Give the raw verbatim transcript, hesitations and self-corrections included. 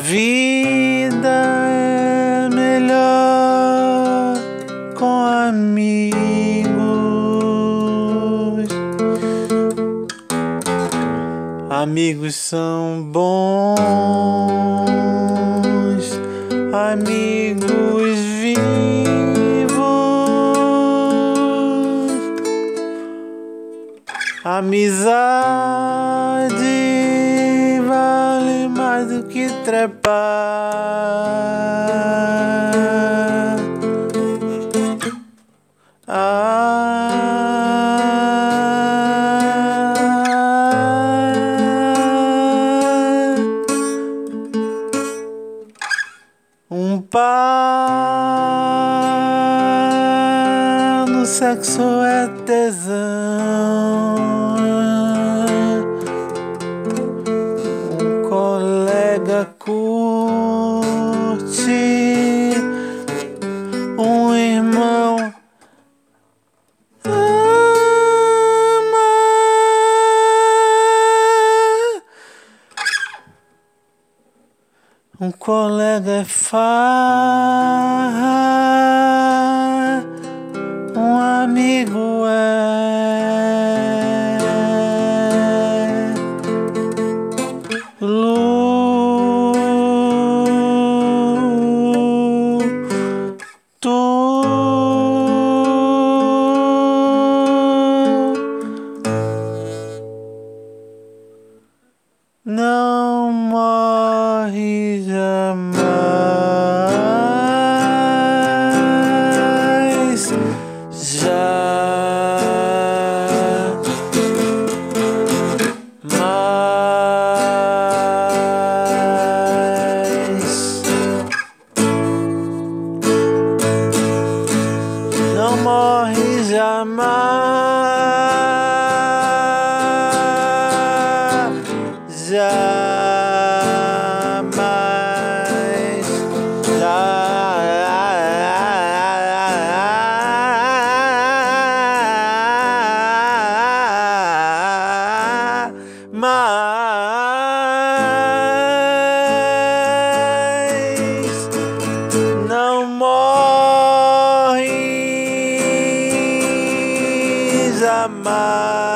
vida é melhor com amigos. Amigos são bons, amigos vivos. Amizade vale mais do que trepar. Ah, um par no sexo é tesão. Um colega curte, um irmão ama. Um colega é farra, um amigo é luto. Não morre jamais, já mais. Não morre jamais, jamais, jamais. Não morre jamais.